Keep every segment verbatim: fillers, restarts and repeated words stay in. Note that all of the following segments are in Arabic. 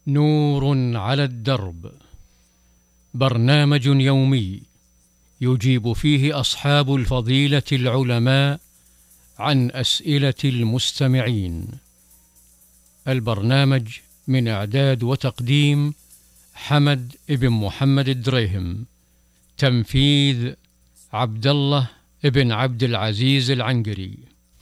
نور على الدرب، برنامج يومي يجيب فيه أصحاب الفضيلة العلماء عن أسئلة المستمعين. البرنامج من إعداد وتقديم حمد بن محمد الدريهم، تنفيذ عبد الله بن عبد العزيز العنقري.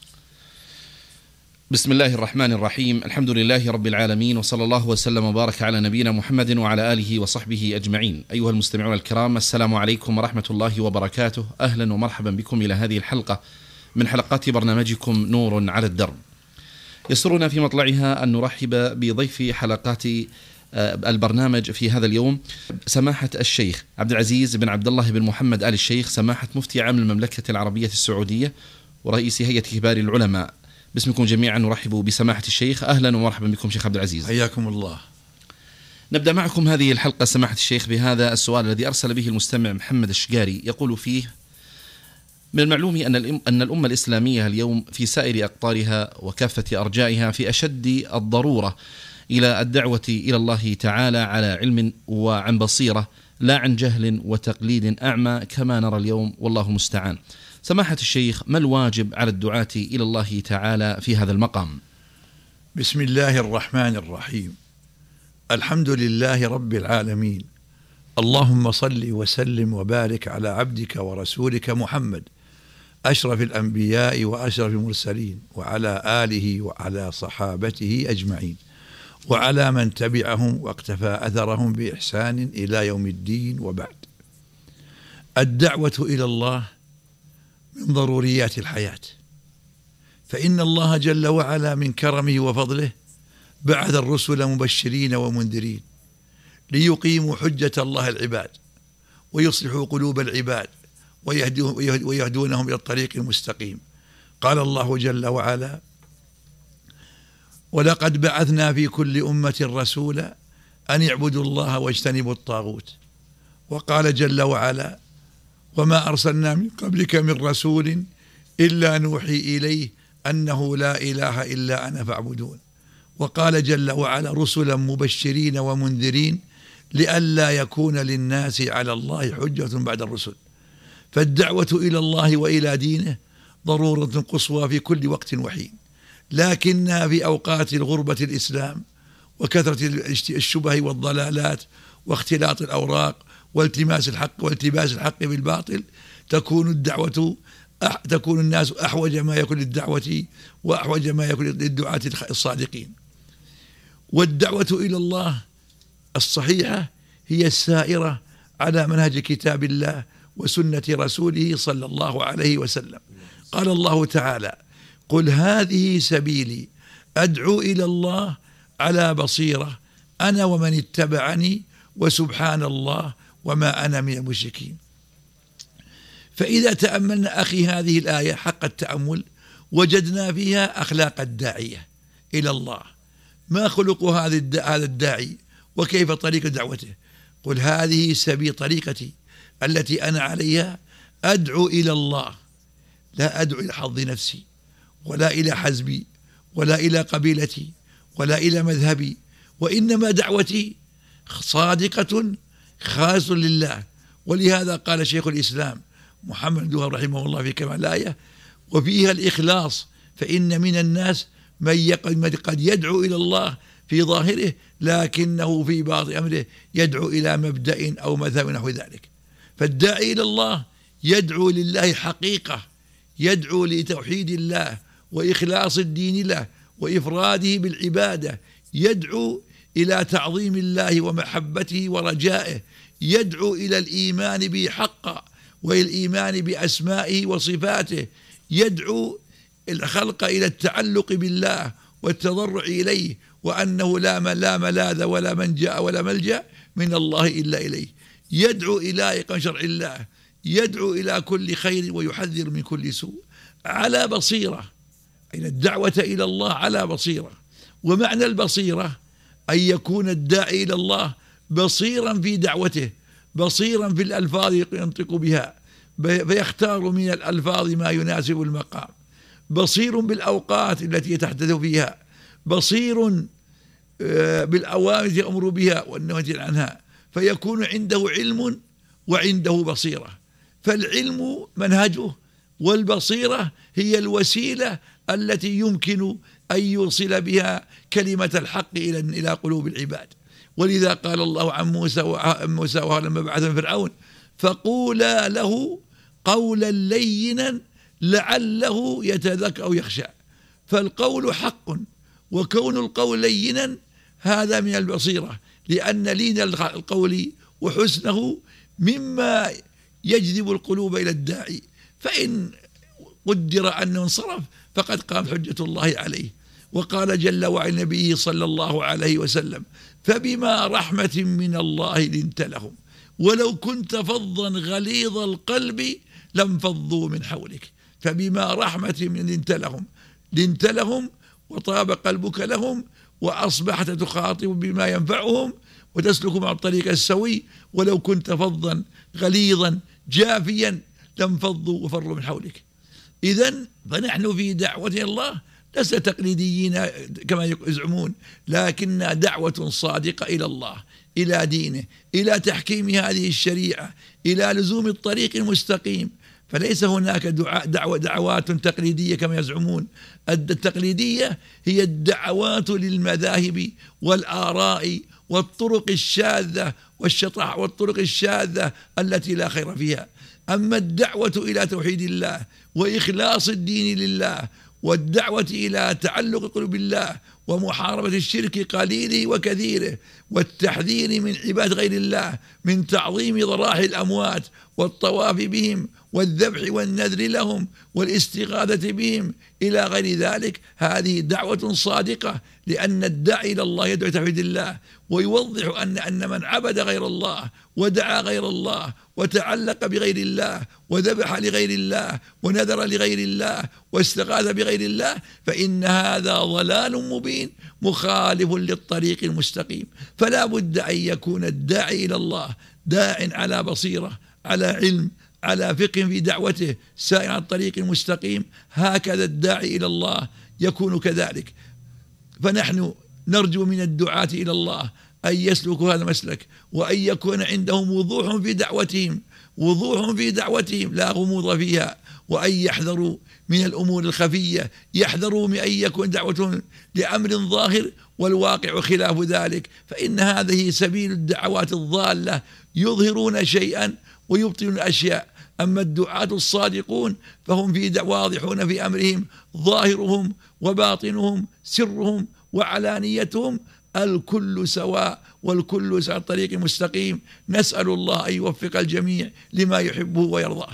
بسم الله الرحمن الرحيم، الحمد لله رب العالمين، وصلى الله وسلم وبارك على نبينا محمد وعلى آله وصحبه أجمعين. أيها المستمعون الكرام، السلام عليكم ورحمة الله وبركاته. أهلا ومرحبا بكم إلى هذه الحلقة من حلقات برنامجكم نور على الدرب. يسرنا في مطلعها أن نرحب بضيف حلقات البرنامج في هذا اليوم سماحة الشيخ عبد العزيز بن عبد الله بن محمد آل الشيخ، سماحة مفتي عام المملكة العربية السعودية ورئيس هيئة كبار العلماء. باسمكم جميعا نرحب بسماحة الشيخ. أهلا ومرحبا بكم شيخ عبد العزيز، حياكم الله. نبدأ معكم هذه الحلقة سماحة الشيخ بهذا السؤال الذي أرسل به المستمع محمد الشقاري، يقول فيه: من المعلوم أن أن الأمة الإسلامية اليوم في سائر أقطارها وكافة أرجائها في أشد الضرورة إلى الدعوة إلى الله تعالى على علم وعن بصيرة، لا عن جهل وتقليد أعمى كما نرى اليوم، والله المستعان. سماحة الشيخ، ما الواجب على الدعاة إلى الله تعالى في هذا المقام؟ بسم الله الرحمن الرحيم، الحمد لله رب العالمين، اللهم صل وسلم وبارك على عبدك ورسولك محمد أشرف الأنبياء وأشرف المرسلين، وعلى آله وعلى صحابته أجمعين، وعلى من تبعهم واقتفى أثرهم بإحسان إلى يوم الدين. وبعد، الدعوة إلى الله من ضروريات الحياة، فإن الله جل وعلا من كرمه وفضله بعث الرسل مبشرين ومنذرين ليقيموا حجة الله العباد ويصلحوا قلوب العباد ويهدونهم إلى الطريق المستقيم. قال الله جل وعلا: ولقد بعثنا في كل أمة رسولا أن يعبدوا الله واجتنبوا الطاغوت. وقال جل وعلا: وما أرسلنا من قبلك من رسول إلا نوحي إليه أنه لا إله إلا أنا فاعبدون. وقال جل وعلا: رسلا مبشرين ومنذرين لئلا يكون للناس على الله حجة بعد الرسل. فالدعوة إلى الله وإلى دينه ضرورة قصوى في كل وقت وحين، لكنها في أوقات الغربة الإسلام وكثرة الشبه والضلالات واختلاط الأوراق والتماس الحق والتباس الحق بالباطل تكون الدعوة أح تكون الناس أحوج ما يكون للدعوة وأحوج ما يكون للدعاة الصادقين. والدعوة إلى الله الصحيحة هي السائرة على منهج كتاب الله وسنة رسوله صلى الله عليه وسلم. قال الله تعالى: قل هذه سبيلي أدعو إلى الله على بصيرة أنا ومن اتبعني وسبحان الله وما أنا من المشركين. فإذا تأملنا أخي هذه الآية حق التأمل وجدنا فيها أخلاق الداعية إلى الله، ما خلق هذا الداعي وكيف طريقة دعوته. قل هذه سبيل طريقتي التي أنا عليها أدعو إلى الله، لا أدعو إلى حظ نفسي ولا إلى حزبي ولا إلى قبيلتي ولا إلى مذهبي، وإنما دعوتي صادقة خالصة لله. ولهذا قال شيخ الإسلام محمد الوهاب رحمه الله في كمال الآية: وفيها الإخلاص، فإن من الناس من قد يدعو إلى الله في ظاهره لكنه في بعض أمره يدعو إلى مبدأ أو مذهب نحو ذلك. فالداعي إلى الله يدعو لله حقيقة، يدعو لتوحيد الله وإخلاص الدين له وإفراده بالعبادة، يدعو إلى تعظيم الله ومحبته ورجائه، يدعو إلى الإيمان به حقا والإيمان بأسمائه وصفاته، يدعو الخلق إلى التعلق بالله والتضرع إليه، وأنه لا ملاذ ولا منجأ ولا ملجأ من الله إلا إليه، يدعو إلى إقامة شرع الله، يدعو إلى كل خير ويحذر من كل سوء على بصيرة. أين الدعوة إلى الله على بصيرة. ومعنى البصيرة أن يكون الداعي إلى الله بصيرا في دعوته، بصيرا في الألفاظ ينطق بها، فيختار من الألفاظ ما يناسب المقام، بصير بالأوقات التي يتحدث فيها، بصير بالأوامر يأمر بها والنهي عنها، فيكون عنده علم وعنده بصيرة. فالعلم منهجه، والبصيرة هي الوسيلة التي يمكن أن يوصل بها كلمة الحق إلى إلى قلوب العباد. ولذا قال الله عن موسى وموسى لما بعث من فرعون: فقولا له قولا لينا لعله يتذكر أو يخشى. فالقول حق، وكون القول لينا هذا من البصيرة، لأن لين القول وحسنه مما يجذب القلوب إلى الداعي، فإن قدر أنه انصرف فقد قام حجة الله عليه. وقال جل وعلا نبيه صلى الله عليه وسلم: فبما رحمة من الله لنت لهم ولو كنت فظا غليظ القلب لانفضوا من حولك. فبما رحمة من لنت لهم لنت لهم وطاب قلبك لهم، وأصبحت تخاطب بما ينفعهم وتسلك مع الطريق السوي. ولو كنت فظا غليظا جافيا لانفضوا وفروا من حولك. إذن فنحن في دعوة الله لسنا تقليديين كما يزعمون، لكننا دعوة صادقة إلى الله، إلى دينه، إلى تحكيم هذه الشريعة، إلى لزوم الطريق المستقيم. فليس هناك دعوة دعوات تقليدية كما يزعمون. التقليدية هي الدعوات للمذاهب والآراء والطرق الشاذة والشطح والطرق الشاذة التي لا خير فيها. أما الدعوة إلى توحيد الله وإخلاص الدين لله، والدعوة إلى تعلق قلوب الله ومحاربة الشرك قليله وكثيره، والتحذير من عبادة غير الله، من تعظيم ضراح الأموات والطواف بهم والذبح والنذر لهم والاستغاثة بهم إلى غير ذلك، هذه دعوة صادقة. لأن الداعي إلى الله يدعو توحيد الله، ويوضح أن أن من عبد غير الله ودعا غير الله وتعلق بغير الله وذبح لغير الله ونذر لغير الله واستغاث بغير الله فإن هذا ضلال مبين مخالف للطريق المستقيم. فلا بد أن يكون الداعي إلى الله داع على بصيرة، على علم، على فقه في دعوته، سائر على الطريق المستقيم. هكذا الداعي إلى الله يكون كذلك. فنحن نرجو من الدعاة إلى الله أن يسلكوا هذا المسلك، وأن يكون عندهم وضوح في دعوتهم وضوح في دعوتهم لا غموض فيها، وأن يحذروا من الأمور الخفية، يحذروا من أن يكون دعوتهم لأمر ظاهر والواقع خلاف ذلك، فإن هذه سبيل الدعوات الضالة، يظهرون شيئا ويبطلون أشياء. أما الدعاة الصادقون فهم في واضحون في أمرهم، ظاهرهم وباطنهم، سرهم وعلانيتهم، الكل سواء والكل على الطريق المستقيم. نسأل الله أن يوفق الجميع لما يحبه ويرضاه.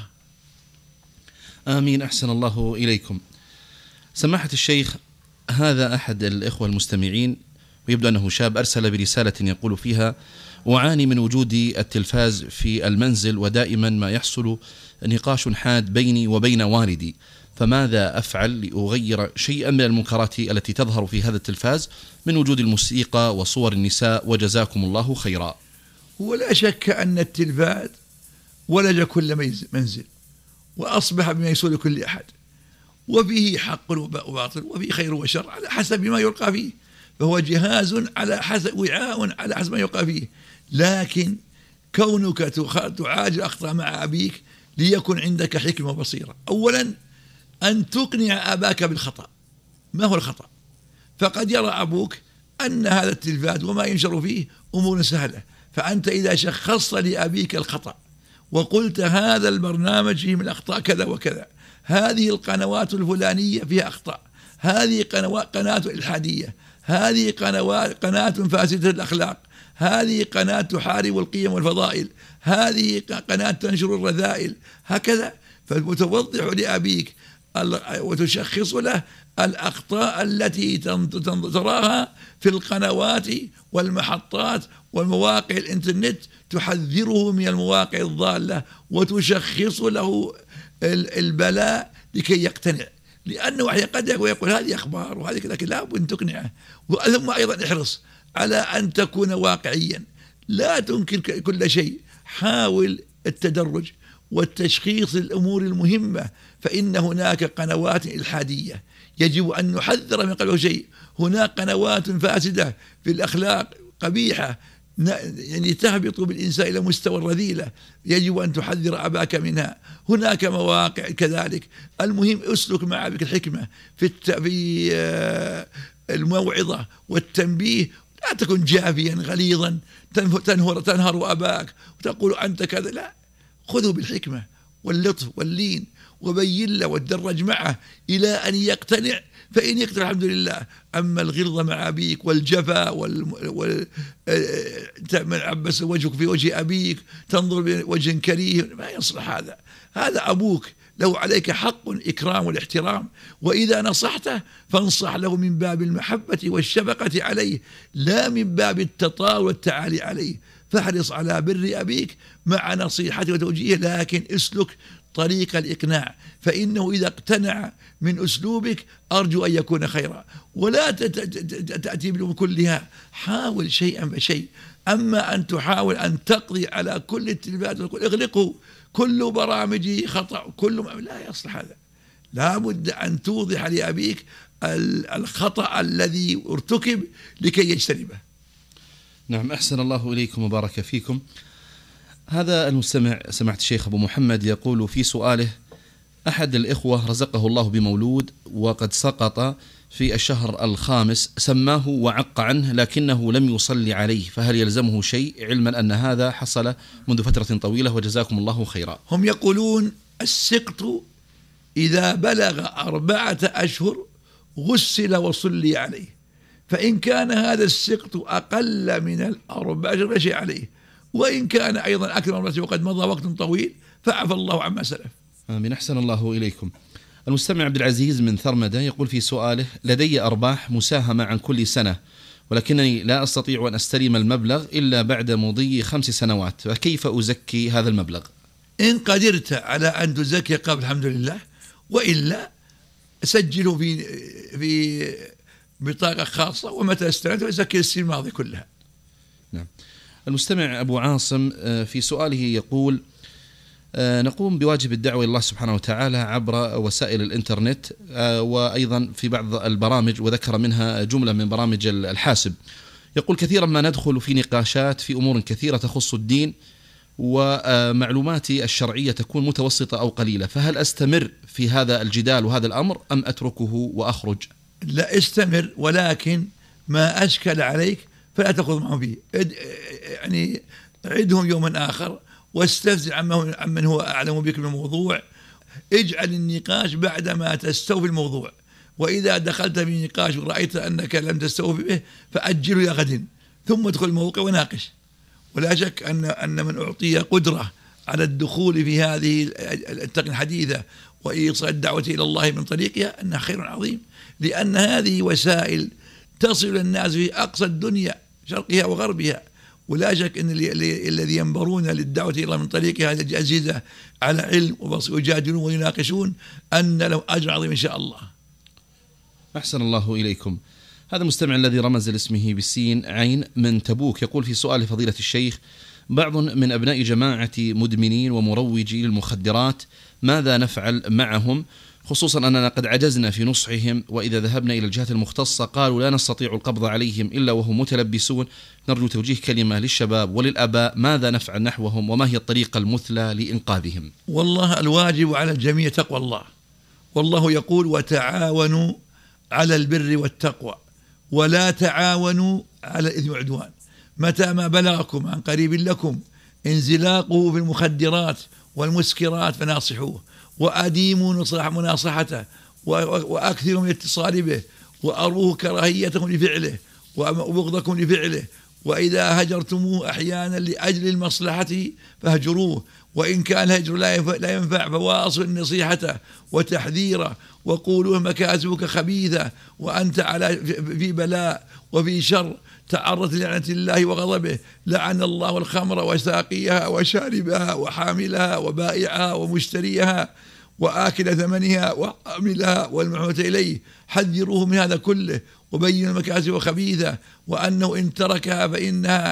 آمين. أحسن الله إليكم. سماحة الشيخ، هذا أحد الإخوة المستمعين ويبدو أنه شاب، أرسل برسالة يقول فيها: أعاني من وجود التلفاز في المنزل، ودائما ما يحصل نقاش حاد بيني وبين والدي، فماذا أفعل لأغير شيئا من المنكرات التي تظهر في هذا التلفاز من وجود الموسيقى وصور النساء، وجزاكم الله خيرا. ولا شك أن التلفاز ولج كل منزل، وأصبح بما يسول كل أحد، وفيه حق وباطل، وفيه خير وشر على حسب ما يلقى فيه، فهو جهاز على حسب وعاء على حسب ما يلقى فيه. لكن كونك تعالج الأخطاء مع أبيك ليكن عندك حكمة وبصيرة. أولا أن تقنع أباك بالخطأ. ما هو الخطأ؟ فقد يرى أبوك أن هذا التلفاز وما ينشر فيه أمور سهلة، فأنت إذا شخصت لأبيك الخطأ وقلت هذا البرنامج فيه من الأخطاء كذا وكذا، هذه القنوات الفلانية فيها أخطاء، هذه قنوات قناة إلحادية، هذه قنوات قناة فاسدة الأخلاق، هذه قناة تحارب القيم والفضائل، هذه قناة تنشر الرذائل، هكذا. فتوضح لأبيك وتشخص له الأخطاء التي تراها في القنوات والمحطات والمواقع الإنترنت، تحذره من المواقع الضالة وتشخص له البلاء لكي يقتنع. لأنه قد يقول هذه أخبار وهذه كذا، لكن لا بد تقنعه. ثم أيضا احرص على أن تكون واقعيا، لا تنكر كل شيء، حاول التدرج والتشخيص الأمور المهمة. فإن هناك قنوات إلحادية يجب أن نحذر من قلبه شيء. هناك قنوات فاسدة في الأخلاق قبيحة يعني تهبط بالإنسان إلى مستوى الرذيلة، يجب أن تحذر أباك منها. هناك مواقع كذلك. المهم اسلك مع أبيك الحكمة في الت... في الموعظة والتنبيه. لا تكن جافيا غليظا تنهر تنهر أباك وتقول أنت كذا، لا، خذه بالحكمة واللطف واللين وبين له وتدرج معه إلى أن يقتنع، فإن يقتنع الحمد لله. أما الغلظة مع أبيك والجفا وال... وال... عبس وجهك في وجه أبيك، تنظر بوجه كريه، ما يصلح هذا. هذا أبوك له عليك حق إكرام والاحترام، وإذا نصحته فانصح له من باب المحبة والشفقة عليه، لا من باب التطاول والتعالي عليه. فاحرص على بر أبيك مع نصيحته وتوجيهه، لكن اسلك طريق الإقناع، فإنه إذا اقتنع من أسلوبك أرجو أن يكون خيرا. ولا تأتي بكلها، حاول شيئا فشيء. أما أن تحاول أن تقضي على كل التلفاز اغلقه، كل برامجه خطأ، كل ما لا يصلح هذا. لا بد أن توضح لأبيك الخطأ الذي ارتكب لكي يجتنبه. نعم، أحسن الله إليكم وبارك فيكم. هذا المستمع سمعت الشيخ أبو محمد يقول في سؤاله: أحد الإخوة رزقه الله بمولود وقد سقط في الشهر الخامس، سماه وعق عنه لكنه لم يصلي عليه، فهل يلزمه شيء، علما أن هذا حصل منذ فترة طويلة وجزاكم الله خيرا؟ هم يقولون السقط إذا بلغ أربعة أشهر غسل وصلي عليه، فإن كان هذا السقط أقل من الأربعة أشهر فشيء عليه، وإن كان أيضا أكثر من وقد مضى وقت طويل فعفى الله عما سلف. آمين، أحسن الله إليكم. المستمع عبد العزيز من ثرمدة يقول في سؤاله: لدي أرباح مساهمة عن كل سنة، ولكنني لا أستطيع أن أستلم المبلغ إلا بعد مضي خمس سنوات، فكيف أزكي هذا المبلغ؟ إن قدرت على أن تزكي قبل الحمد لله، وإلا سجله في في بطاقة خاصة، ومتى استلمت وزكي السنين الماضية كلها. نعم. المستمع أبو عاصم في سؤاله يقول: نقوم بواجب الدعوة إلى الله سبحانه وتعالى عبر وسائل الإنترنت وأيضا في بعض البرامج، وذكر منها جملة من برامج الحاسب. يقول: كثيرا ما ندخل في نقاشات في أمور كثيرة تخص الدين، ومعلوماتي الشرعية تكون متوسطة أو قليلة، فهل أستمر في هذا الجدال وهذا الأمر أم أتركه وأخرج؟ لا، استمر، ولكن ما أشكل عليك فلا تأخذ معهم فيه. يعني عدهم يوما آخر واستفزع عمن هو أعلم بك من الموضوع. اجعل النقاش بعدما تستوفي الموضوع، وإذا دخلت في نقاش ورأيت أنك لم تستوفي به فأجله إلى غد، ثم ادخل الموقع وناقش. ولا شك أن أن من أعطي قدرة على الدخول في هذه التقنية الحديثة وإيصال الدعوة إلى الله من طريقها أنها خير عظيم، لأن هذه وسائل تصل الناس في أقصى الدنيا شرقها وغربها. ولا شك أن الذي ينبرون للدعوة إلى الله من طريق هذه الأجهزة على علم ويجادلون ويناقشون أن لهم أجر عظيم إن شاء الله. أحسن الله إليكم. هذا المستمع الذي رمز لاسمه بالسين عين من تبوك يقول في سؤال فضيلة الشيخ: بعض من أبناء جماعة مدمنين ومروجي للمخدرات، ماذا نفعل معهم، خصوصا أننا قد عجزنا في نصحهم، وإذا ذهبنا إلى الجهات المختصة قالوا لا نستطيع القبض عليهم إلا وهم متلبسون. نرجو توجيه كلمة للشباب وللآباء، ماذا نفعل نحوهم وما هي الطريقة المثلى لإنقاذهم؟ والله الواجب على الجميع تقوى الله، والله يقول: وتعاونوا على البر والتقوى ولا تعاونوا على الإثم والعدوان. متى ما بلغكم عن قريب لكم انزلاقه في المخدرات والمسكرات فناصحوه، وأديموا نصح مناصحته، وأكثروا من الاتصال به، وأروه كراهيتكم لفعله وبغضكم لفعله. وإذا هجرتموه أحيانا لأجل المصلحة فهجروه، وإن كان الهجر لا ينفع فواصل نصيحته وتحذيره، وقولوا مكاسبك خبيثة وأنت على في بلاء وفي شر، تعرض لعنة الله وغضبه. لعن الله الخمر وساقيها وشاربها وحاملها وبائعها ومشتريها وآكل ثمنها وعاملها والمحوة إليه. حذروه من هذا كله وبين المكاسب خبيثة، وأنه إن تركها فإنها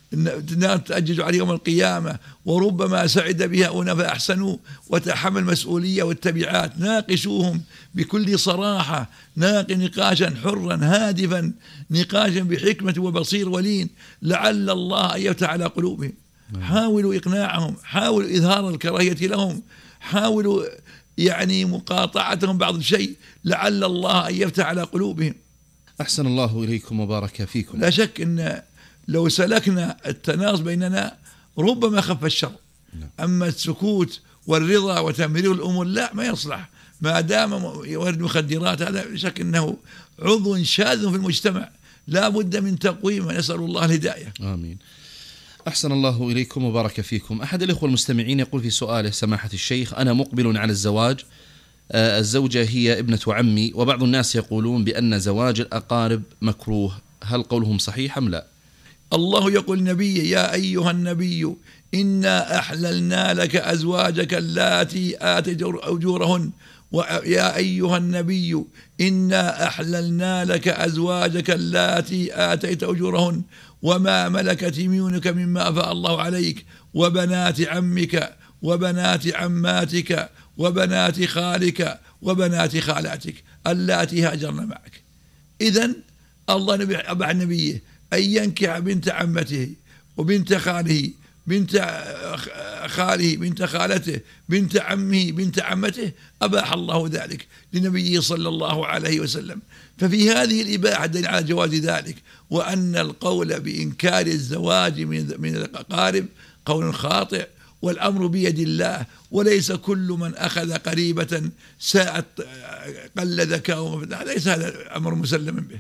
النار تأجج عليه يوم القيامة، وربما سعد بها أناس فأحسنوا وتحمل المسؤولية والتبعات. ناقشوهم بكل صراحة، ناق نقاشا حرا هادفا، نقاشا بحكمة وبصير ولين، لعل الله أن يفتح على قلوبهم. حاولوا إقناعهم، حاولوا إظهار الكراهية لهم، حاولوا يعني مقاطعتهم بعض الشيء، لعل الله أن يفتح على قلوبهم. أحسن الله إليكم وبارك فيكم. لا شك أن لو سلكنا التناص بيننا ربما خف الشر. أما السكوت والرضا وتمرير الأمور لا، ما يصلح. ما دام يورد مخدرات هذا شك أنه عضو شاذ في المجتمع، لا بد من تقويمه. نسأل الله الهداية. آمين. أحسن الله إليكم وبارك فيكم. أحد الإخوة المستمعين يقول في سؤاله: سماحة الشيخ، أنا مقبل على الزواج، الزوجة هي ابنة عمي، وبعض الناس يقولون بأن زواج الأقارب مكروه، هل قولهم صحيح أم لا؟ الله يقول النبي: يا أيها النبي إنا أحللنا لك أزواجك اللاتي آتيت أجورهن، ويا أيها النبي إنا أحللنا لك أزواجك اللاتي آتيت أجورهن وما ملكت يمينك مما أفاء الله عليك، وبنات عمك وبنات عماتك وبنات خالك وبنات خالاتك اللاتي هاجرن معك. إذن الله نبي أبع نبيه أن ينكح بنت عمته وبنت خاله بنت خاله بنت خالته بنت عمه بنت عمته، أباح الله ذلك لنبيه صلى الله عليه وسلم. ففي هذه الإباحة دليل على جواز ذلك، وأن القول بإنكار الزواج من الأقارب قول خاطئ، والأمر بيد الله، وليس كل من أخذ قريبة ساءت قل ذكاء، ليس هذا أمر مسلم به.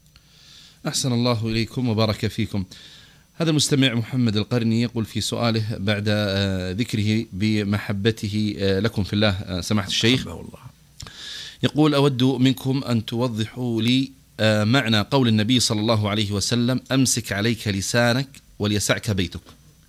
أحسن الله إليكم وبارك فيكم. هذا المستمع محمد القرني يقول في سؤاله بعد ذكره بمحبته لكم في الله سماحة الشيخ، يقول: أود منكم أن توضحوا لي معنى قول النبي صلى الله عليه وسلم: أمسك عليك لسانك وليسعك بيتك.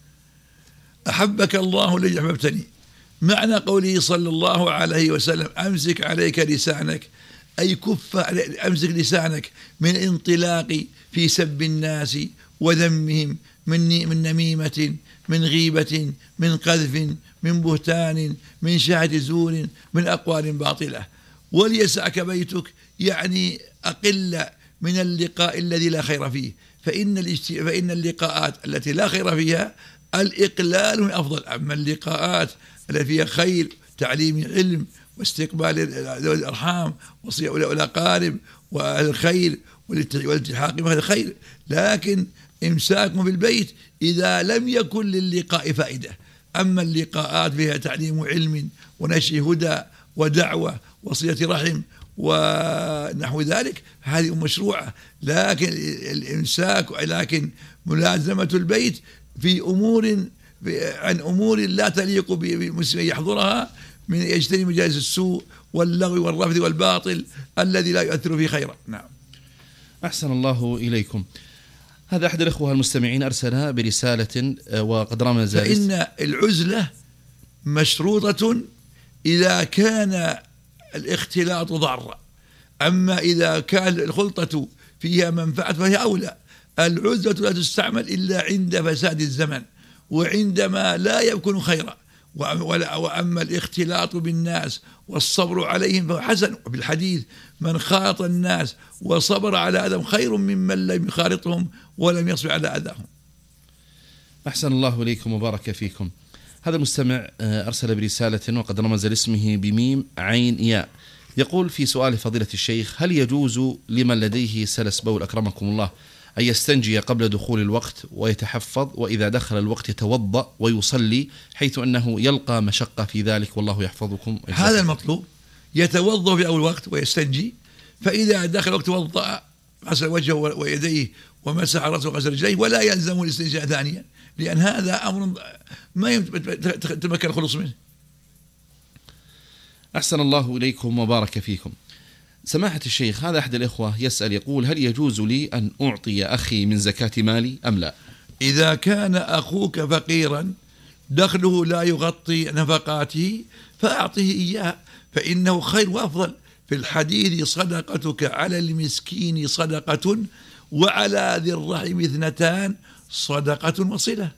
أحبك الله الذي أحببتني. معنى قوله صلى الله عليه وسلم: أمسك عليك لسانك، أي كف، أمسك لسانك من انطلاق في سب الناس وذمهم، من من نميمة، من غيبة، من قذف، من بهتان، من شهادة زور، من أقوال باطلة. وليسعك بيتك يعني أقل من اللقاء الذي لا خير فيه، فإن فإن اللقاءات التي لا خير فيها الإقلال من أفضل. أما اللقاءات التي فيها خير، تعليم علم واستقبال ذوي الأرحام والأقارب والخير والالتحاق بهذا الخير، لكن إمساكهم بالبيت إذا لم يكن للقاء فائدة. أما اللقاءات فيها تعليم علم ونشر هدى ودعوة وصلة رحم ونحو ذلك، هذه مشروعة. لكن الإمساك، لكن ملازمة البيت في أمور عن أمور لا تليق بمسلم يحضرها، من يجتنب مجالس السوء واللغو والرفض والباطل الذي لا يؤثر فيه خيرا. نعم. أحسن الله إليكم. هذا أحد الأخوة المستمعين أرسلها برسالة وقد رمز: فإن العزلة مشروطة إذا كان الاختلاط ضارا، أما إذا كان الخلطة فيها منفعة فهي أولى. العزلة لا تستعمل إلا عند فساد الزمن وعندما لا يكون خيرا. وأما الاختلاط بالناس والصبر عليهم فهو حسن. وبالحديث: من خالط الناس وصبر على أذاهم خير ممن لم يخالطهم ولم يصبر على أذاهم. أحسن الله إليكم وبارك فيكم. هذا المستمع أرسل برسالة وقد رمز لاسمه بميم عين ياء، يقول في سؤال فضيلة الشيخ: هل يجوز لمن لديه سلس بول أكرمكم الله أن يستنجي قبل دخول الوقت ويتحفظ، وإذا دخل الوقت يتوضأ ويصلي، حيث أنه يلقى مشقة في ذلك والله يحفظكم؟ هذا المطلوب، يتوضأ في أول وقت ويستنجي، فإذا دخل الوقت توضأ، غسل وجهه ويديه ومسح رأسه وغسل رجليه، ولا يلزم الاستنجاء ثانيا، لأن هذا أمر ما يتمكن الخلوص منه. أحسن الله إليكم وبارك فيكم. سماحة الشيخ، هذا أحد الإخوة يسأل يقول: هل يجوز لي أن أعطي أخي من زكاة مالي أم لا؟ إذا كان أخوك فقيرا دخله لا يغطي نفقاته فأعطه إياه، فإنه خير وأفضل. في الحديث: صدقتك على المسكين صدقة وعلى ذي الرحم اثنتان، صدقة وصلة.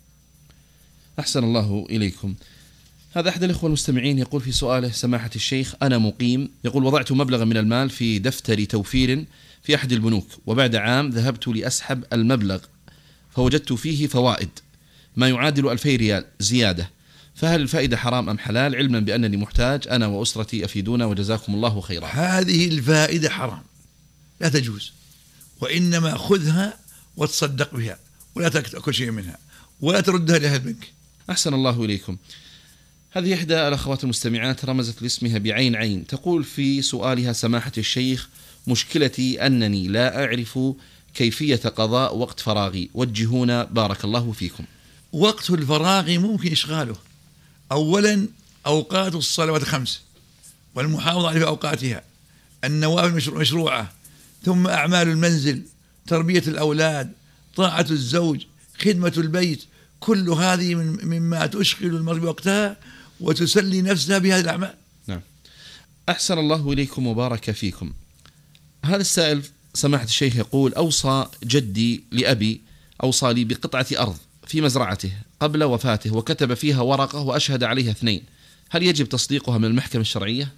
أحسن الله إليكم. هذا أحد الإخوة المستمعين يقول في سؤاله: سماحة الشيخ، أنا مقيم، يقول وضعت مبلغا من المال في دفتر توفير في أحد البنوك، وبعد عام ذهبت لأسحب المبلغ فوجدت فيه فوائد ما يعادل ألفي ريال زيادة، فهل الفائدة حرام أم حلال، علما بأنني محتاج أنا وأسرتي، أفيدونا وجزاكم الله خيرا. هذه الفائدة حرام، لا تجوز، وإنما خذها وتصدق بها ولا تأكل شيء منها ولا تردها لأهل البنك. أحسن الله إليكم. هذه إحدى الأخوات المستمعات رمزت لاسمها بعين عين، تقول في سؤالها: سماحة الشيخ، مشكلتي أنني لا أعرف كيفية قضاء وقت فراغي، وجهونا بارك الله فيكم. وقت الفراغ ممكن إشغاله. أولا أوقات الصلوات الخمس والمحافظة على أوقاتها، النوافل مشروعة، ثم أعمال المنزل، تربية الأولاد، طاعة الزوج، خدمة البيت، كل هذه من مما تشغل المرء بوقتها وتسلي نفسها بهذه الأعمال. نعم. أحسن الله إليكم وبارك فيكم. هذا السائل سماحة الشيخ يقول: أوصى جدي لأبي، أوصى لي بقطعة أرض في مزرعته قبل وفاته، وكتب فيها ورقة وأشهد عليها اثنين، هل يجب تصديقها من المحكمة الشرعية؟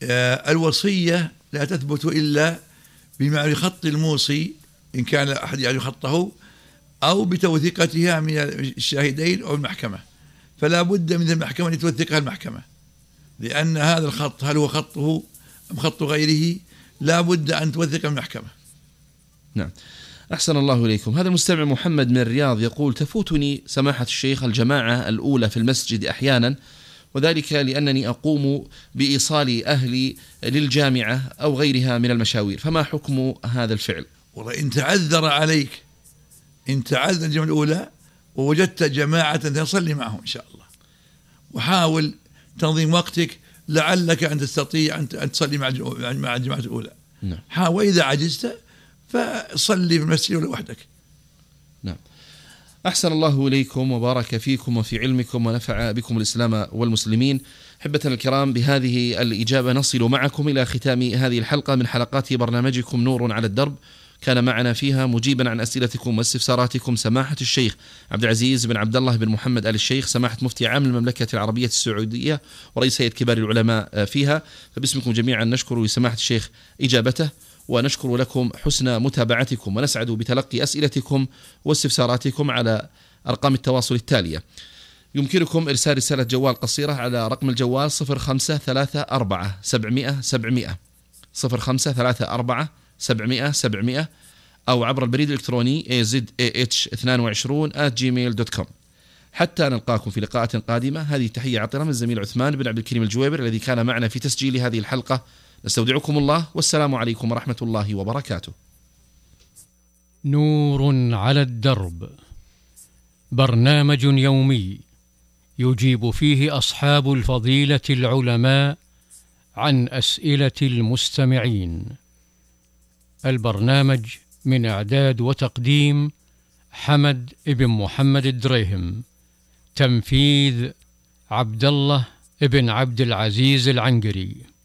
الوصية لا تثبت إلا بما يخط الموصي إن كان أحد يعرف خطه، أو بتوثيقتها من الشاهدين أو المحكمة، فلا بد من المحكمة أن توثقها المحكمة، لأن هذا الخط هل هو خطه أم خط غيره، لا بد أن توثق المحكمة. نعم. أحسن الله إليكم. هذا المستمع محمد من الرياض يقول: تفوتني سماحة الشيخ الجماعة الأولى في المسجد أحيانا، وذلك لأنني أقوم بإيصال أهلي للجامعة أو غيرها من المشاوير، فما حكم هذا الفعل؟ والله إن تعذر عليك، إن تعذر الجماعة الأولى ووجدت جماعة تصلي معهم إن شاء الله، وحاول تنظيم وقتك لعلك أن تستطيع أن تصلي مع الجماعة الأولى. نعم. حاول، إذا عجزت فصلي في المسجد وحدك. نعم. أحسن الله إليكم وبارك فيكم وفي علمكم ونفع بكم الإسلام والمسلمين. أحبتنا الكرام، بهذه الإجابة نصل معكم إلى ختام هذه الحلقة من حلقات برنامجكم نور على الدرب. كان معنا فيها مجيبا عن أسئلتكم واستفساراتكم سماحة الشيخ عبد العزيز بن عبد الله بن محمد آل الشيخ، سماحة مفتي عام المملكة العربية السعودية ورئيس هيئة كبار العلماء فيها. فباسمكم جميعا نشكر لسماحة الشيخ إجابته، ونشكر لكم حسن متابعتكم، ونسعد بتلقي أسئلتكم واستفساراتكم على أرقام التواصل التالية. يمكنكم إرسال رسالة جوال قصيرة على رقم الجوال صفر خمسة ثلاثة أربعة سبعمائة سبعمائة صفر خمسة ثلاثة أربعة سبعمائة سبعمائة، أو عبر البريد الإلكتروني إيه زد إيه إتش اثنين وعشرين آت جيميل دوت كوم. حتى نلقاكم في لقاءات قادمة، هذه تحية عطرة من الزميل عثمان بن عبد الكريم الجويبر الذي كان معنا في تسجيل هذه الحلقة. نستودعكم الله، والسلام عليكم ورحمة الله وبركاته. نور على الدرب، برنامج يومي يجيب فيه أصحاب الفضيلة العلماء عن أسئلة المستمعين. البرنامج من إعداد وتقديم حمد بن محمد الدريهم، تنفيذ عبد الله بن عبد العزيز العنقري.